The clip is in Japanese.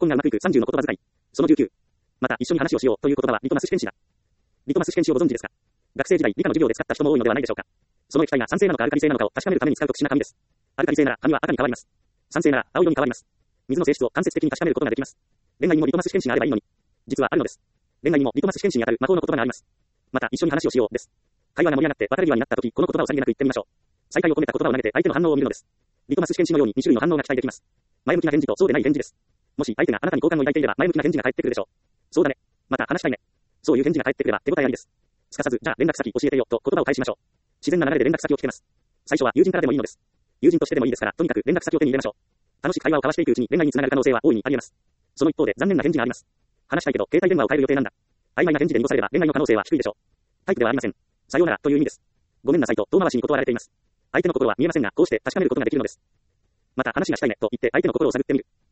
がうまくいく30の言葉遣い。その19。また、一緒に話をしようという言葉はリトマス試験紙だ。リトマス試験紙をご存知ですか？学生時代、理科の授業で使った人も多いのではないでしょうか。その液体が酸性なのかアルカリ性なのかを確かめるために使う特殊な紙です。アルカリ性なら紙は赤に変わります。酸性なら青色に変わります。水の性質を間接的に確かめることができます。恋愛にもリトマス試験紙があればいいのに。実はあるのです。恋愛にもリトマス試験紙にあたる魔法の言葉があります。また、一緒に話をしようです。会話が盛り上がって別れるようになったとき、この言葉をさりげなく言ってみましょう。再会を込めた言葉を投げて相手の反応を見るのです。リトマス試験紙のように2種類の反応が期待できます。前向きな返事とそうでない返事です。もし相手があなたに好感を抱いていれば前向きな返事が返ってくるでしょう。そうだね。また話したいね。そういう返事が返ってくれば手応えありです。すかさず、じゃあ連絡先教えてよと言葉を返しましょう。自然な流れで連絡先を聞けます。最初は友人からでもいいのです。友人としてでもいいですから、とにかく連絡先を手に入れましょう。楽しく会話を交わしていくうちに恋愛につながる可能性は大いにあり得ます。その一方で残念な返事があります。話したいけど携帯電話を変える予定なんだ。曖昧な返事で濁されれば恋愛の可能性は低いでしょう。タイプではありません。さようならという意味です。ごめんなさいと遠回しに断られています。相手の心は見えませんが、こうして確かめることができるのです。また話がしたいねと言って相手の心を探ってみる。